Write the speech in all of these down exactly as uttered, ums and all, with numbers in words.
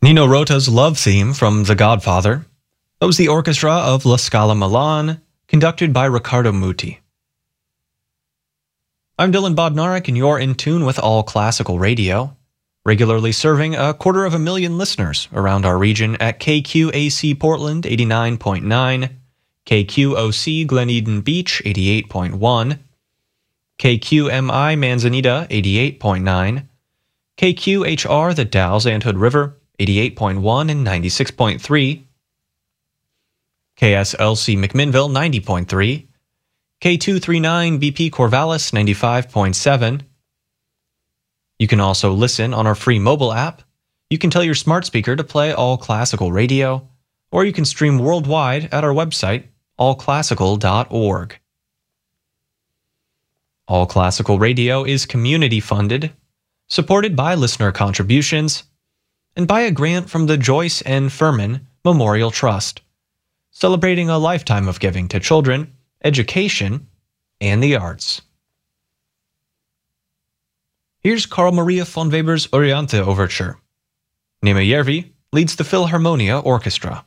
Nino Rota's love theme from The Godfather. That was the orchestra of La Scala Milan, conducted by Riccardo Muti. I'm Dylan Bodnarik, and you're in tune with All Classical Radio, regularly serving a quarter of a million listeners around our region at K Q A C Portland eighty-nine point nine, K Q O C Glen Eden Beach eighty-eight point one, K Q M I Manzanita eighty-eight point nine, K Q H R The Dalles and Hood River eighty-eight point one and ninety-six point three, K S L C McMinnville ninety point three, K two thirty-nine B P Corvallis ninety-five point seven. You can also listen on our free mobile app. You can tell your smart speaker to play All Classical Radio, or you can stream worldwide at our website, all classical dot org. All Classical Radio is community funded, supported by listener contributions, and by a grant from the Joyce N. Furman Memorial Trust, celebrating a lifetime of giving to children, education, and the arts. Here's Carl Maria von Weber's Oriente Overture. Nima Järvi leads the Philharmonia Orchestra.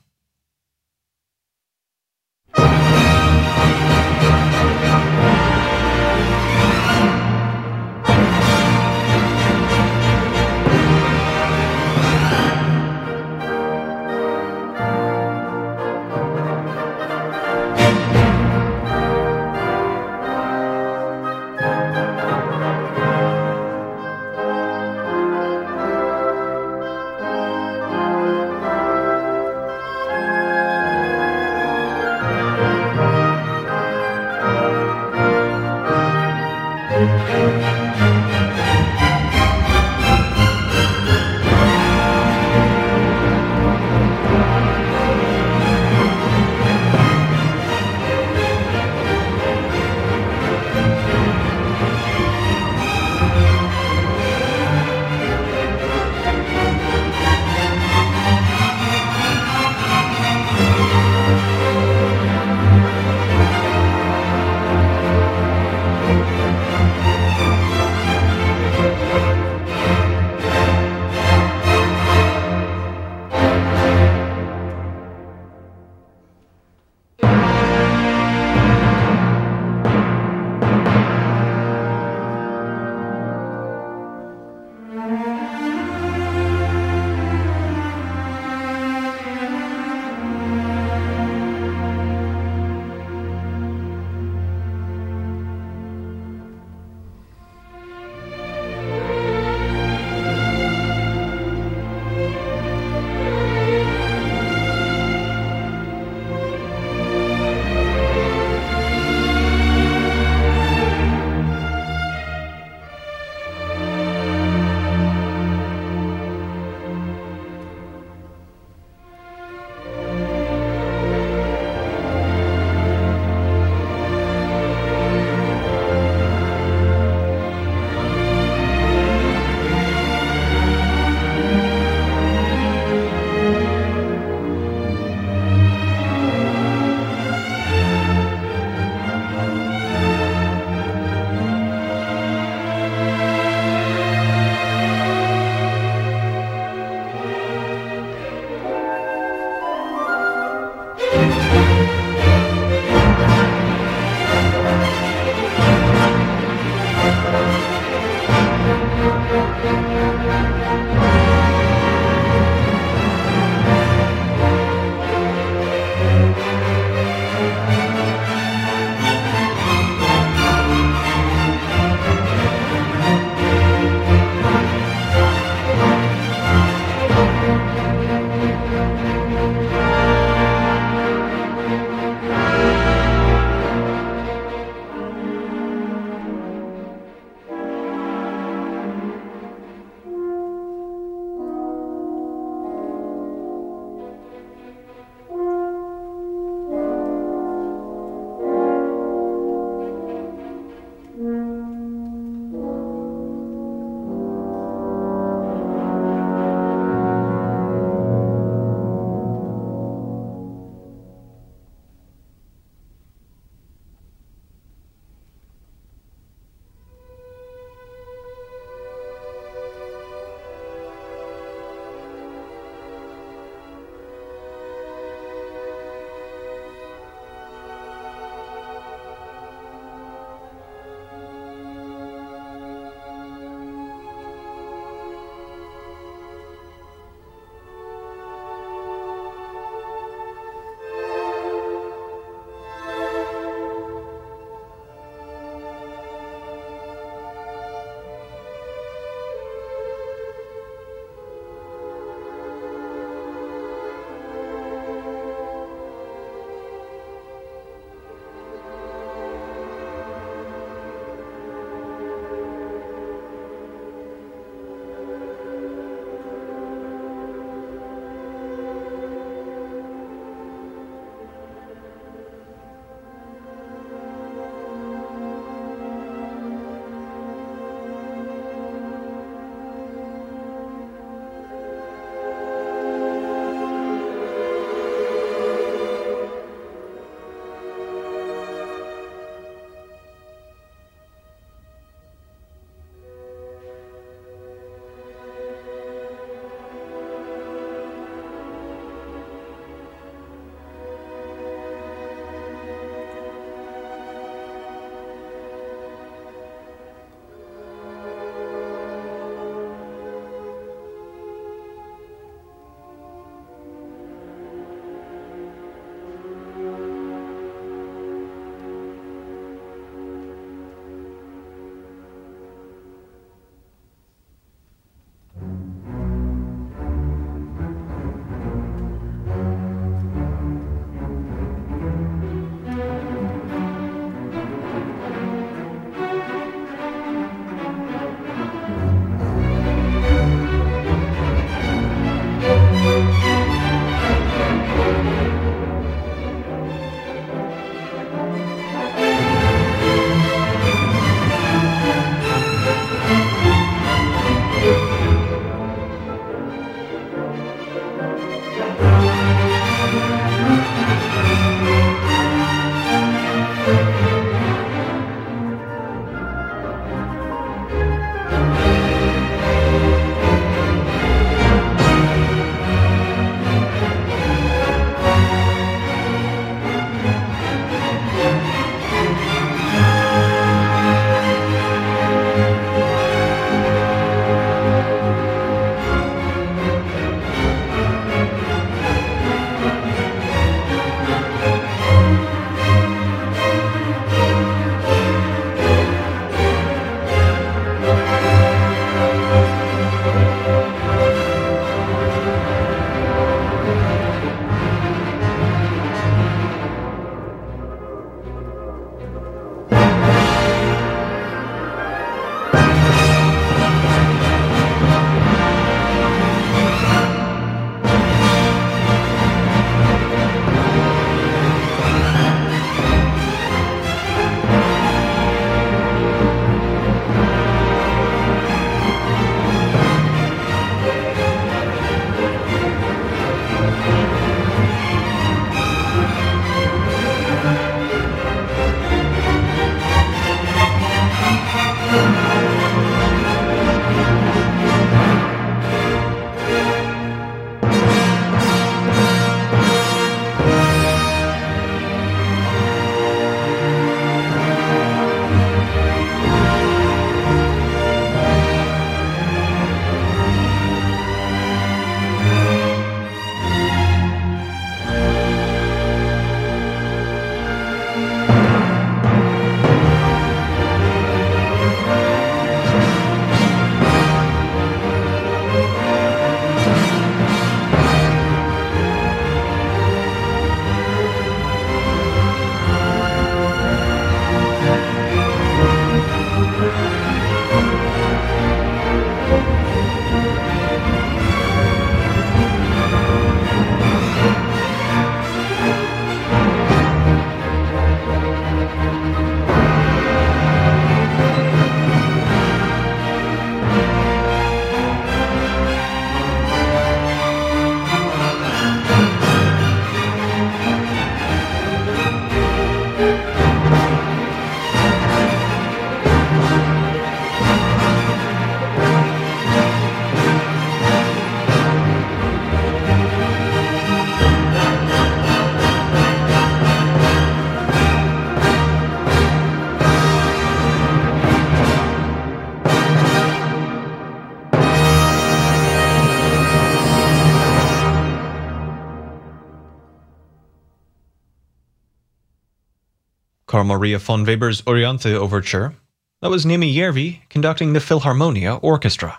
Carl Maria von Weber's Oriente Overture. That was Nimi Järvi conducting the Philharmonia Orchestra.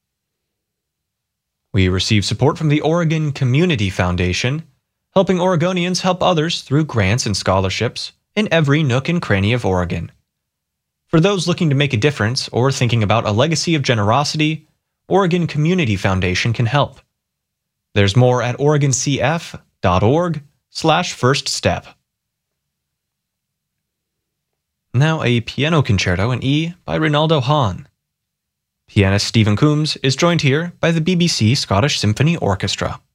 We receive support from the Oregon Community Foundation, helping Oregonians help others through grants and scholarships in every nook and cranny of Oregon. For those looking to make a difference or thinking about a legacy of generosity, Oregon Community Foundation can help. There's more at oregoncf.org slash first step. Now a piano concerto in E by Rinaldo Hahn. Pianist Stephen Coombs is joined here by the B B C Scottish Symphony Orchestra.